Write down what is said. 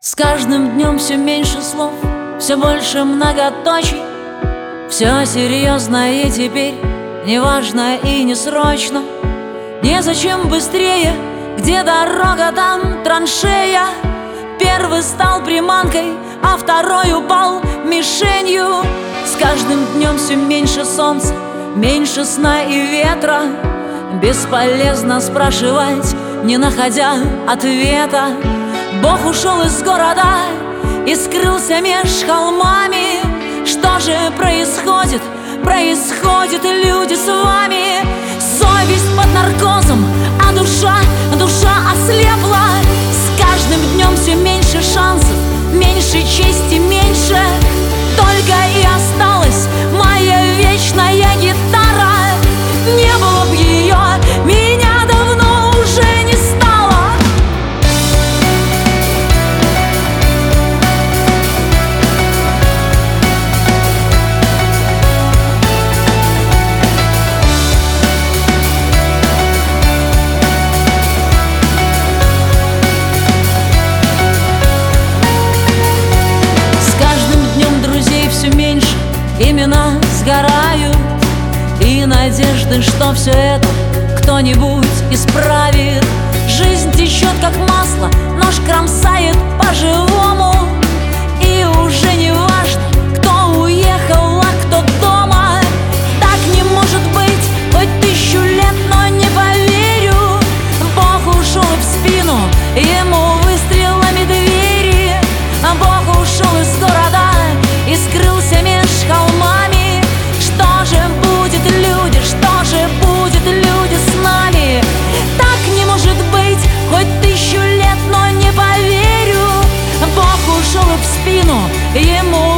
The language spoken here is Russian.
С каждым днем все меньше слов, все больше многоточий. Все серьезно и теперь не важно и не срочно. Незачем быстрее, где дорога, там траншея. Первый стал приманкой, а второй упал мишенью. С каждым днем все меньше солнца, меньше сна и ветра. Бесполезно спрашивать, не находя ответа. Бог ушел из города и скрылся меж холмами. Что же происходит? Происходит, люди, с вами. Совесть под наркозом, а душа ослепла. С каждым днем все меньше шансов, меньше чести, меньше. Только и осталась моя вечная гитара. Не было б ее, меня давно уже не стало. С каждым днем друзей все меньше, имена сгорают, и надежды, что все это кто-нибудь исправит. Жизнь течет как масло, нож кромсает по-живому. И уже не важно, кто уехал, а кто дома. Так не может быть, хоть 1000 лет, но не поверю. Бог ушел в спину, ему выстрелами двери. Бог ушел из города и скрылся меж холмами. Что же будет, люди, что же будет, люди, с нами? Так не может быть, хоть 1000 лет, но не поверю. Бог ушел в спину, ему